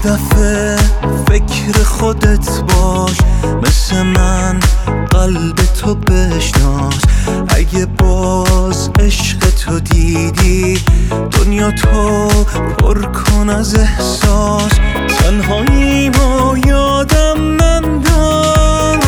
دفعه فکر خودت باش، مثل من قلب تو بشناس. اگه باز عشق تو دیدی دنیا تو پر کن از احساس. تنهاییمو یادم ننداز،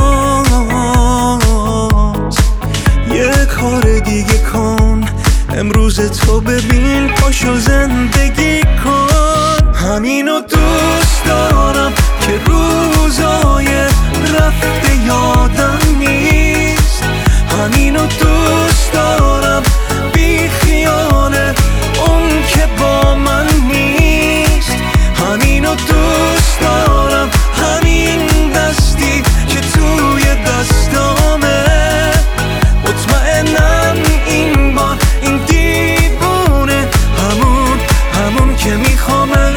یه کار دیگه کن امروز تو ببین، پاشو زندگی کن. همینو دوست دارم که روزای رفته یادم نیست. همینو دوست دارم بی خیال اون که با من نیست. همینو دوست دارم، همین دستی که توی دستامه. مطمئنم این بار این دیوونه همون که میخوامه.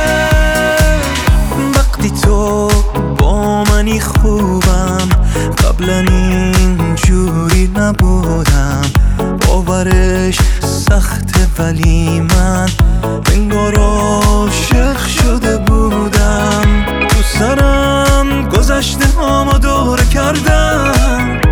وقتی تو با منی خوبم، قبلا اینجوری نبودم. باورش سخته ولی من انگار عاشق شده بودم. تو سرم گذشته هامو دوره کردم.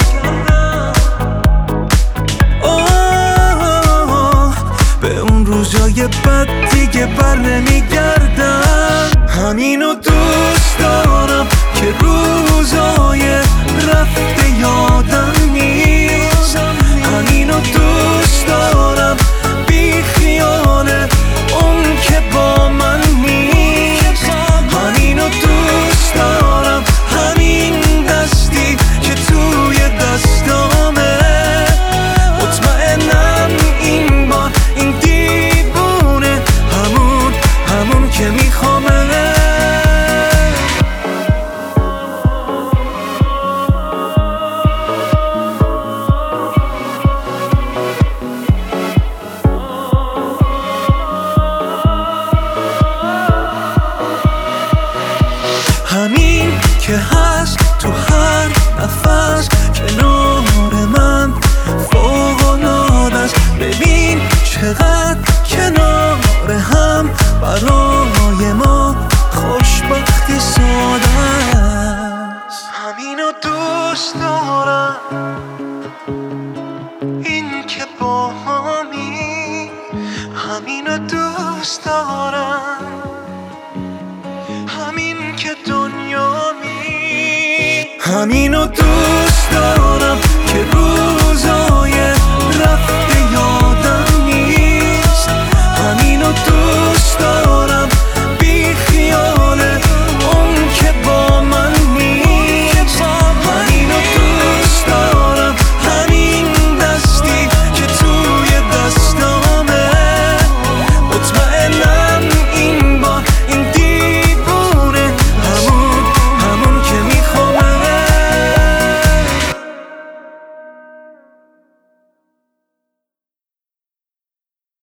به اون روزای بد دیگه بر نمیگردم. همینو دوست دارم که روزای رفته یادم نیست. همینو دوست دارم بی خیال اون که با من نیست. همینو دوست دارم، همین دستی که توی دستامه. مطمئنم این بار این دیوونه همون که میخوامه. همین که هست تو هر نفس کنار من فوق‌العاده است. ببین چقدر کنار هم برای ما خوشبختی ساده است. همینو دوست دارم، این که با همی. همینو دوست دارم، همین که دنیا می. همینو دوست دارم،